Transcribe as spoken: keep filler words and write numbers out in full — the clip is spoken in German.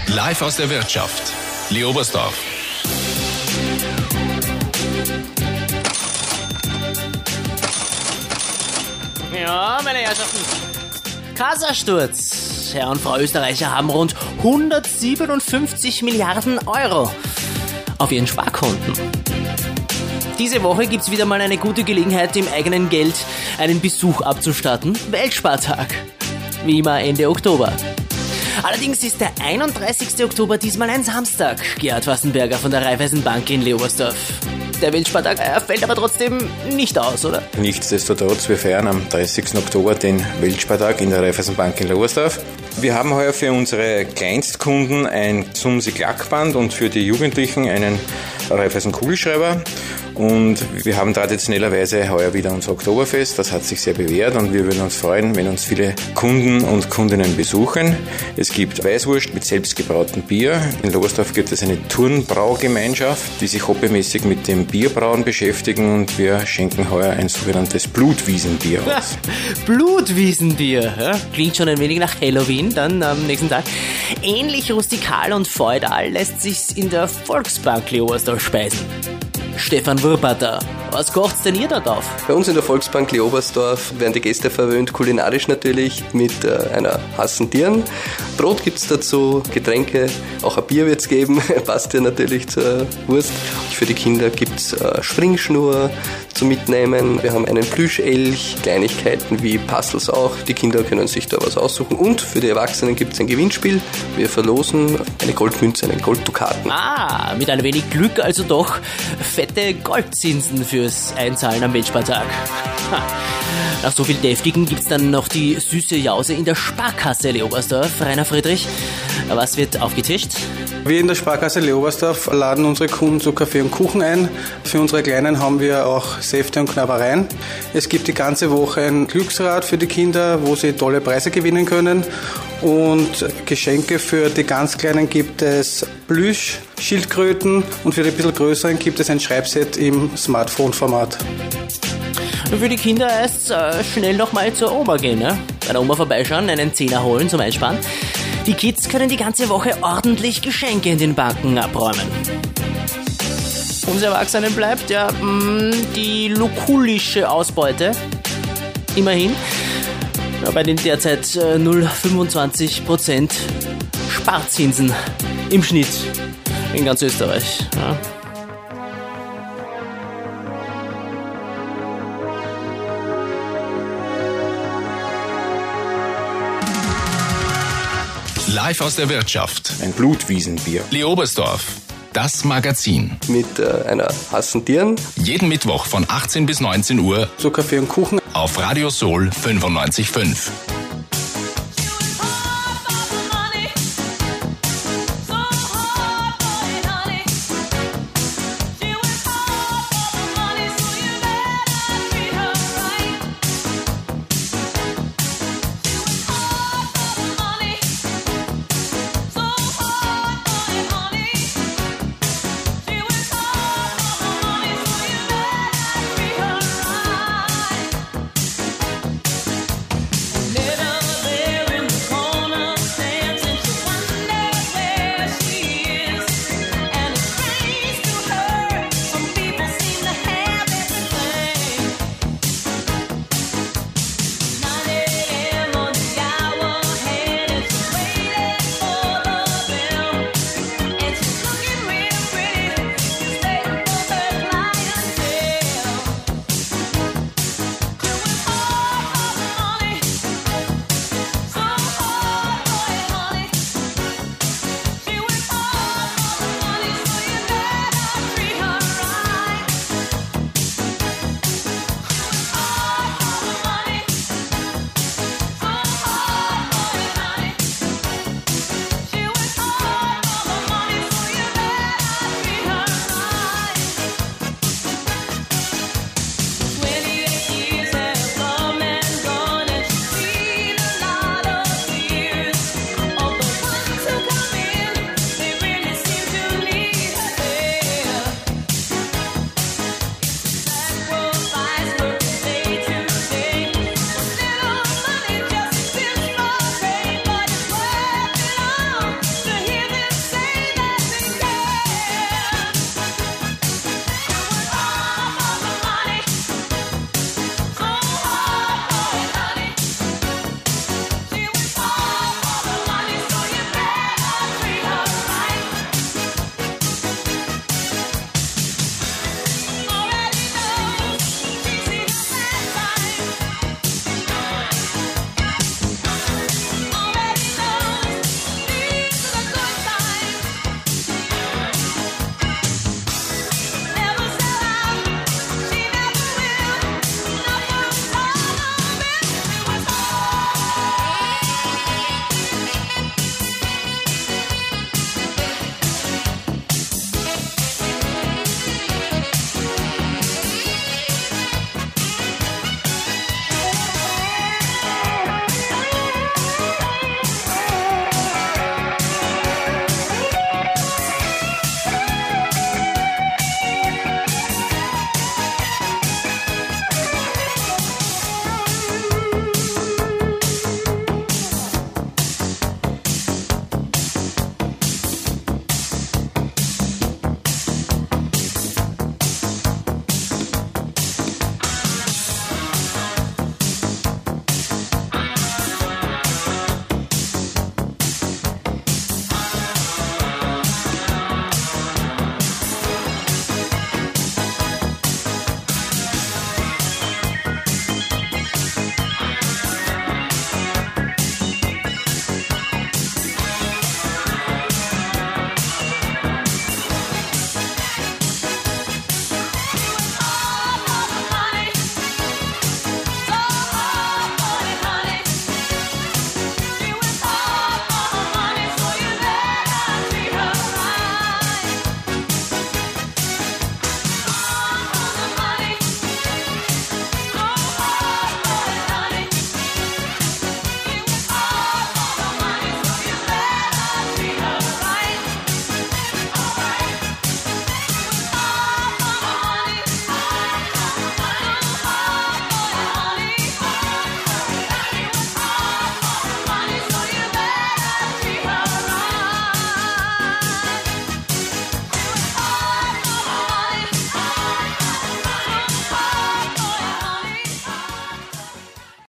Live aus der Wirtschaft. Leobersdorf. Ja, meine Herrschaften. Kassasturz. Herr und Frau Österreicher haben rund hundertsiebenundfünfzig Milliarden Euro auf ihren Sparkonten. Diese Woche gibt's wieder mal eine gute Gelegenheit, im eigenen Geld einen Besuch abzustatten. Weltspartag. Wie immer Ende Oktober. Allerdings ist der einunddreißigste Oktober diesmal ein Samstag. Gerhard Wassenberger von der Raiffeisenbank in Leobersdorf. Der Weltspartag äh, fällt aber trotzdem nicht aus, oder? Nichtsdestotrotz, wir feiern am dreißigsten Oktober den Weltspartag in der Raiffeisenbank in Leobersdorf. Wir haben heuer für unsere Kleinstkunden ein Sumsi-Klackband und für die Jugendlichen einen Raiffeisen-Kugelschreiber. Und wir haben traditionellerweise heuer wieder unser Oktoberfest. Das hat sich sehr bewährt und wir würden uns freuen, wenn uns viele Kunden und Kundinnen besuchen. Es gibt Weißwurst mit selbstgebrautem Bier. In Leobersdorf gibt es eine Turnbraugemeinschaft, die sich hobbymäßig mit dem Bierbrauen beschäftigen und wir schenken heuer ein sogenanntes Blutwiesenbier aus. Blutwiesenbier, ja? Klingt schon ein wenig nach Halloween, dann am nächsten Tag. Ähnlich rustikal und feudal lässt sich's in der Volksbank Leobersdorf speisen. Stefan Wurbatter, was kocht's denn ihr da drauf? Bei uns in der Volksbank Leobersdorf werden die Gäste verwöhnt, kulinarisch natürlich, mit äh, einer Hassen Dirn. Brot gibt's dazu, Getränke, auch ein Bier wird's geben, passt ja natürlich zur Wurst. Für die Kinder gibt's äh, Springschnur zum Mitnehmen. Wir haben einen Plüschelch, Kleinigkeiten wie Puzzles auch. Die Kinder können sich da was aussuchen. Und für die Erwachsenen gibt's ein Gewinnspiel. Wir verlosen eine Goldmünze, einen Golddukaten. Ah, mit ein wenig Glück also doch fette Goldzinsen fürs Einzahlen am Weltspartag. Ha. Nach so viel Deftigen gibt's dann noch die süße Jause in der Sparkasse Leobersdorf. Rainer Friedrich, was wird aufgetischt? Wir in der Sparkasse Leobersdorf laden unsere Kunden zu Kaffee und Kuchen ein. Für unsere Kleinen haben wir auch Säfte und Knabbereien. Es gibt die ganze Woche ein Glücksrad für die Kinder, wo sie tolle Preise gewinnen können. Und Geschenke für die ganz Kleinen gibt es Plüsch, Schildkröten und für die ein bisschen Größeren gibt es ein Schreibset im Smartphone-Format. Für die Kinder heißt äh, schnell nochmal zur Oma gehen, ne? Bei der Oma vorbeischauen, einen Zehner holen zum Einsparen. Die Kids können die ganze Woche ordentlich Geschenke in den Banken abräumen. Uns Erwachsenen bleibt ja mh, die lukulische Ausbeute. Immerhin. Ja, bei den derzeit äh, null Komma fünfundzwanzig Prozent Sparzinsen im Schnitt in ganz Österreich. Ja. Live aus der Wirtschaft. Ein Blutwiesenbier. Leobersdorf. Das Magazin. Mit äh, einer Hassen Dirn. Jeden Mittwoch von achtzehn bis neunzehn Uhr Zu Kaffee und Kuchen. auf Radio Soul fünfundneunzig Komma fünf.